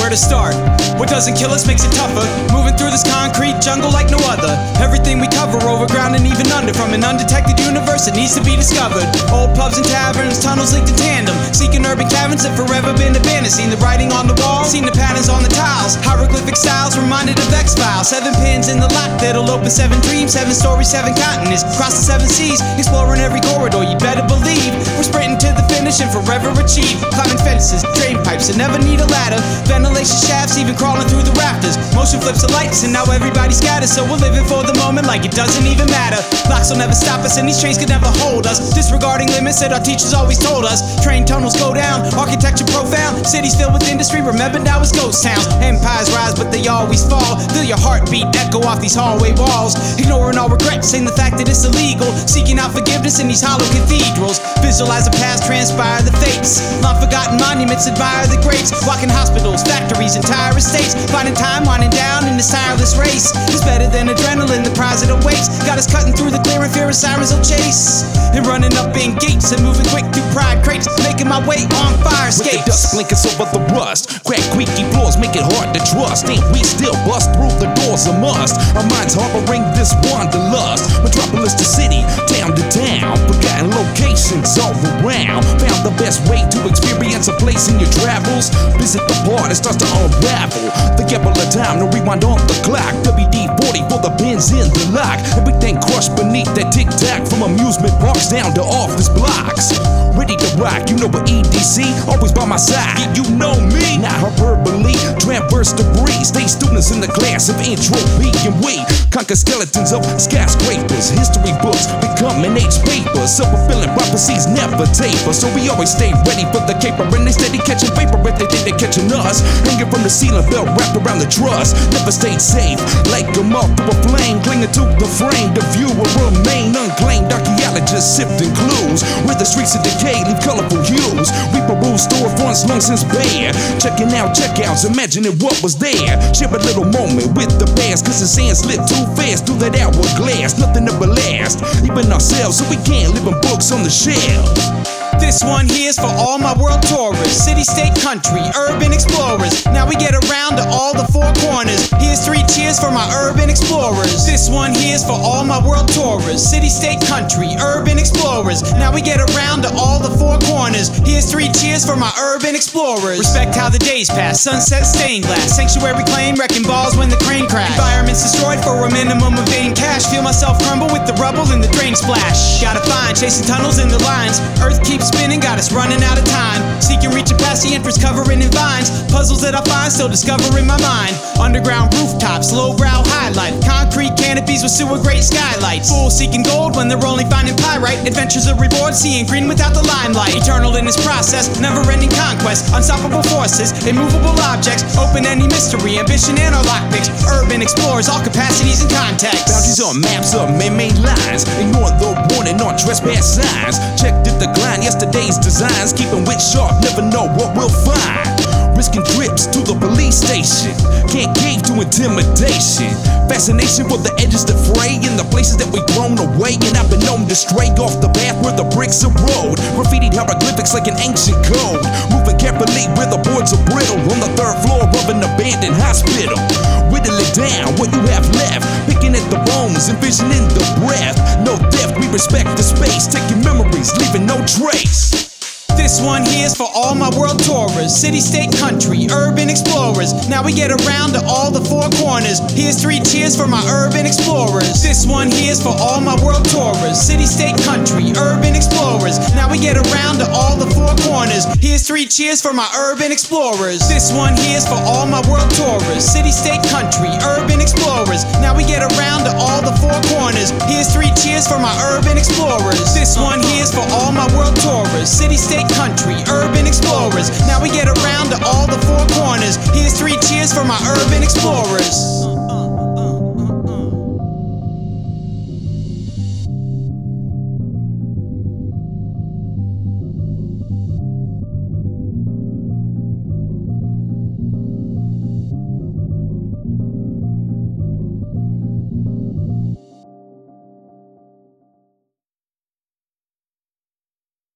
where to start. What doesn't kill us makes it tougher. Moving through this concrete jungle like no other. Everything we cover, overground and even under. From an undetected universe that needs to be discovered. Old pubs and taverns, tunnels linked in tandem. Seeking urban caverns that forever been abandoned. Seen the writing on the wall, seen the patterns on the tiles. Hieroglyphic styles reminded of X-Files. 7 pins in the lock that'll open 7 dreams. 7 stories, 7 continents, across the 7 seas. Exploring every corridor, you better believe. We're sprinting to the finish and forever achieve. Climbing fences, drain pipes, and never need a ladder. Ventilation shafts, even crawling through the rafters. Motion flips of lights, and now everybody scatters. So we're living for the moment like it doesn't even matter. Locks will never stop us, and these trains could never hold us. Disregarding limits that our teachers always told us. Train tunnels go down, architecture profound. Cities filled with industry, remember now it's ghost towns. Empires rise, but they always fall. Feel your heartbeat echo off these hallway walls. Ignoring all regrets, saying the fact that it's illegal. Seeking out forgiveness in these hollow cathedrals. Visualize the past, transpire the fates. Long forgotten monuments, admire the greats. Walking hospitals, factories, entire estates. Finding time, winding down in this tireless race. It's better than adrenaline, the prize it awaits. Got us cutting through the clearing, fear of sirens will chase. And running up in gates and moving quick through pride crates. Making my way on fire escapes. With the dust blinkers over the rust. Crack creaky floors make it hard to trust. Ain't we still bust through the doors a must? Our minds harboring this wanderlust. Metropolis to city, town to town. Forgotten locations all around. Found the best way to experience a place in your travels. Visit the part, it starts to unravel. The couple of time to rewind on the clock. WD-40 for the pins in the lock. Everything crushed beneath that tic-tac. From amusement parks down to office blocks. Ready to rock, you know what EDC, always by my side. You know me, not hyperbole, transverse debris. Stay students in the class of entropy, and we conquer skeletons of skyscrapers. History books becoming age papers. Self-fulfilling prophecies never taper. So we always stay ready for the caper, and they steady catching paper if they think they're catching us. Hanging from the ceiling, belt wrapped around the truss. Never stayed safe, like a moth to a flame. Clinging to the frame, the view will remain unclaimed. Archaeologists sifting clues, where the streets of decay leave colorful hues. We peruse storefronts long since bare. Checking out checkouts, imagining what was there. Share a little moment with the past, cause the sand slipped too fast through that hourglass. Nothing ever lasts, even ourselves, so we can't live in books on the shelves. This one here's for all my world tourists. City, state, country, urban explorers. Now we get around to all the 4 corners. Here's 3 cheers for my urban explorers. This one here's for all my world tourists. City, state, country, urban explorers. Now we get around to all the 4 corners. Here's 3 cheers for my urban explorers. Respect how the days pass, sunset stained glass. Sanctuary claim, wrecking balls when the crane crash. Environments destroyed for a minimum of vain cash. Feel myself crumble with the rubble and the drain splash. Gotta find, chasing tunnels in the lines. Earth keeps spinning, got us running out of time. Seeking, reaching past the entrance, covering in vines. Puzzles that I find, still discovering my mind. Underground rooftops, low-brow highlight. Concrete canopies with sewer grate skylights. Fools seeking gold when they're only finding pyrite. Adventures of reward, seeing green without the limelight. Eternal in this process, never-ending conquest. Unstoppable forces, immovable objects. Open any mystery, ambition and our lockpicks. Urban explorers, all capacities and contexts. Boundaries on maps of man-made lines. Ignoring the warning on trespass signs. Check the decline, yesterday's designs. Keeping wit sharp, never know what we'll find. Risking trips to the police station. Can't cave to intimidation. Fascination with the edges that fray. In the places that we've thrown away. And I've been known to stray off the path where the bricks are rolled. Graffitied hieroglyphics like an ancient code. Moving carefully where the boards are brittle. On the 3rd floor of an abandoned hospital. Whittle it down, what you have left. Picking at the bones, envisioning the breath. No depth, we respect the space. Taking memories, leaving no trace. This one here's for all my world tourists. City, state, country, urban explorers. Now we get around to all the 4 corners. Here's 3 cheers for my urban explorers. This one here's for all my world tourists. City, state, country, urban explorers. Now we get around to all the 4 corners. Here's 3 cheers for my urban explorers. This one here's for all my world tourists. City, state, country, urban explorers. Now we get around to all the 4 corners. Here's 3 cheers for my urban explorers. This one here's for all my world tourists. City, state, country, urban explorers. Now we get around to all the 4 corners. Here's 3 cheers for my urban explorers.